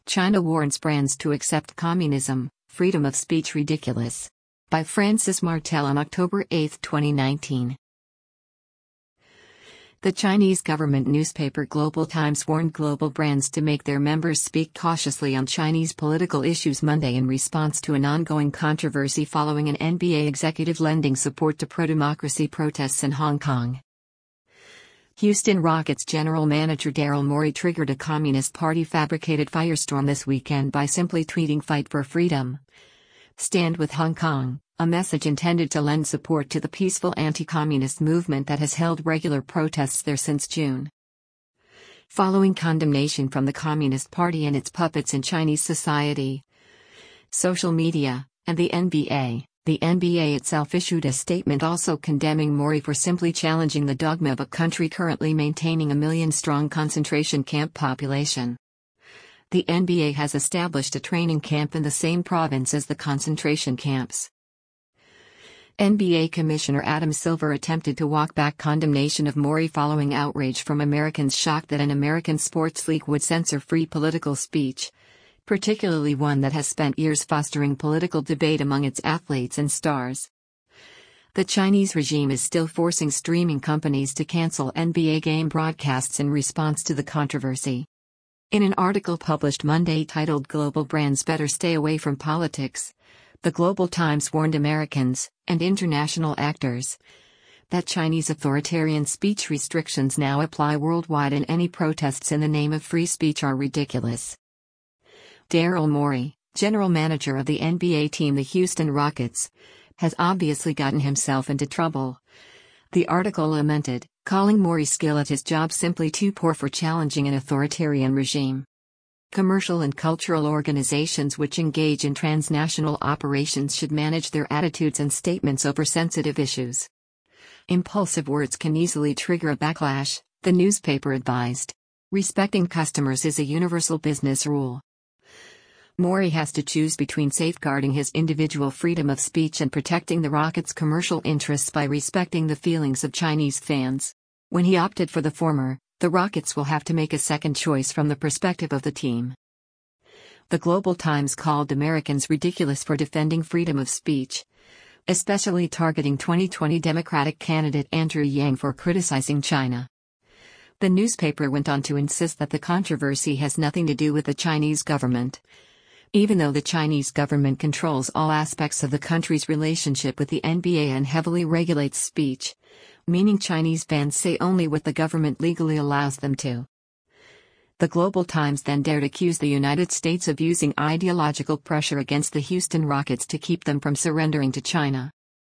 China warns brands to accept communism, freedom of speech ridiculous. By Francis Martel on October 8, 2019. The Chinese government newspaper Global Times warned global brands to make their members speak cautiously on Chinese political issues Monday in response to an ongoing controversy following an NBA executive lending support to pro-democracy protests in Hong Kong. Houston Rockets general manager Daryl Morey triggered a Communist Party fabricated firestorm this weekend by simply tweeting "Fight for Freedom. Stand with Hong Kong," a message intended to lend support to the peaceful anti-communist movement that has held regular protests there since June. Following condemnation from the Communist Party and its puppets in Chinese society, social media, and the NBA itself issued a statement also condemning Morey for simply challenging the dogma of a country currently maintaining a million-strong concentration camp population. The NBA has established a training camp in the same province as the concentration camps. NBA Commissioner Adam Silver attempted to walk back condemnation of Morey following outrage from Americans shocked that an American sports league would censor free political speech, particularly one that has spent years fostering political debate among its athletes and stars. The Chinese regime is still forcing streaming companies to cancel NBA game broadcasts in response to the controversy. In an article published Monday titled "Global Brands Better Stay Away from Politics," the Global Times warned Americans, and international actors, that Chinese authoritarian speech restrictions now apply worldwide and any protests in the name of free speech are ridiculous. Daryl Morey, general manager of the NBA team the Houston Rockets, has obviously gotten himself into trouble. The article lamented, calling Morey's skill at his job simply too poor for challenging an authoritarian regime. Commercial and cultural organizations which engage in transnational operations should manage their attitudes and statements over sensitive issues. Impulsive words can easily trigger a backlash, the newspaper advised. Respecting customers is a universal business rule. Morey has to choose between safeguarding his individual freedom of speech and protecting the Rockets' commercial interests by respecting the feelings of Chinese fans. When he opted for the former, the Rockets will have to make a second choice from the perspective of the team. The Global Times called Americans ridiculous for defending freedom of speech, especially targeting 2020 Democratic candidate Andrew Yang for criticizing China. The newspaper went on to insist that the controversy has nothing to do with the Chinese government. Even though the Chinese government controls all aspects of the country's relationship with the NBA and heavily regulates speech, meaning Chinese fans say only what the government legally allows them to. The Global Times then dared accuse the United States of using ideological pressure against the Houston Rockets to keep them from surrendering to China.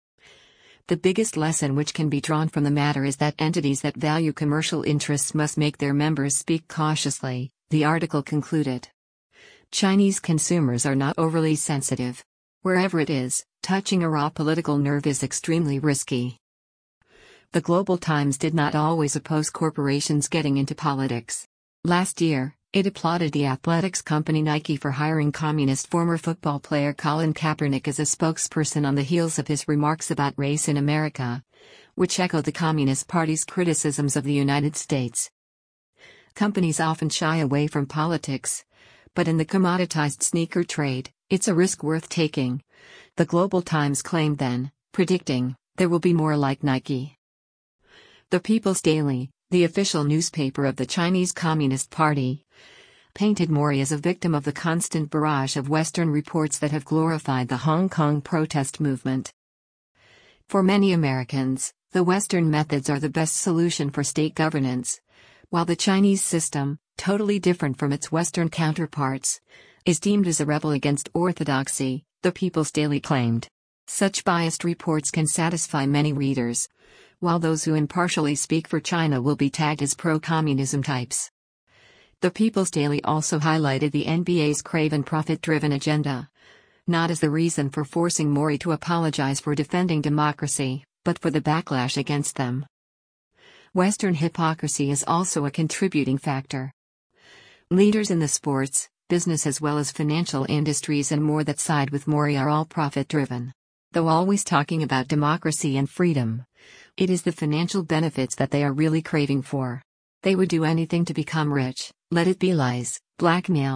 The biggest lesson which can be drawn from the matter is that entities that value commercial interests must make their members speak cautiously, the article concluded. Chinese consumers are not overly sensitive. Wherever it is, touching a raw political nerve is extremely risky. The Global Times did not always oppose corporations getting into politics. Last year, it applauded the athletics company Nike for hiring communist former football player Colin Kaepernick as a spokesperson on the heels of his remarks about race in America, which echoed the Communist Party's criticisms of the United States. Companies often shy away from politics, but in the commoditized sneaker trade, it's a risk worth taking, the Global Times claimed then, predicting, there will be more like Nike. The People's Daily, the official newspaper of the Chinese Communist Party, painted Morey as a victim of the constant barrage of Western reports that have glorified the Hong Kong protest movement. For many Americans, the Western methods are the best solution for state governance, while the Chinese system, totally different from its Western counterparts, is deemed as a rebel against orthodoxy, the People's Daily claimed. Such biased reports can satisfy many readers, while those who impartially speak for China will be tagged as pro-communism types. The People's Daily also highlighted the NBA's craven profit-driven agenda, not as the reason for forcing Morey to apologize for defending democracy, but for the backlash against them. Western hypocrisy is also a contributing factor. Leaders in the sports, business as well as financial industries and more that side with Morey are all profit-driven. Though always talking about democracy and freedom, it is the financial benefits that they are really craving for. They would do anything to become rich, let it be lies, blackmails,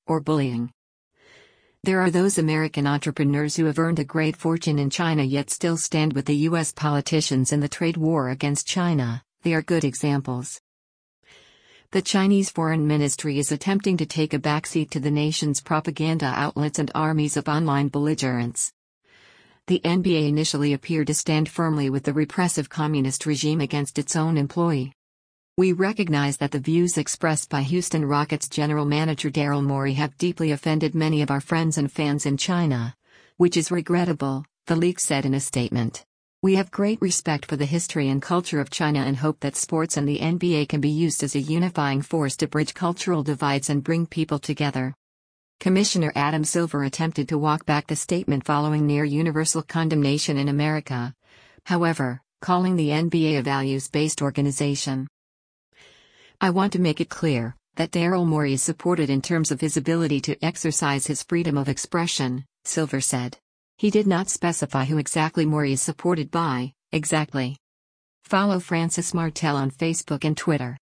or bullying. There are those American entrepreneurs who have earned a great fortune in China yet still stand with the US politicians in the trade war against China. They are good examples. The Chinese Foreign Ministry is attempting to take a backseat to the nation's propaganda outlets and armies of online belligerents. The NBA initially appeared to stand firmly with the repressive communist regime against its own employee. We recognize that the views expressed by Houston Rockets general manager Daryl Morey have deeply offended many of our friends and fans in China, which is regrettable, the league said in a statement. We have great respect for the history and culture of China and hope that sports and the NBA can be used as a unifying force to bridge cultural divides and bring people together. Commissioner Adam Silver attempted to walk back the statement following near universal condemnation in America, however, calling the NBA a values-based organization. I want to make it clear that Daryl Morey is supported in terms of his ability to exercise his freedom of expression, Silver said. He did not specify who exactly Morey is supported by, exactly. Follow Francis Martel on Facebook and Twitter.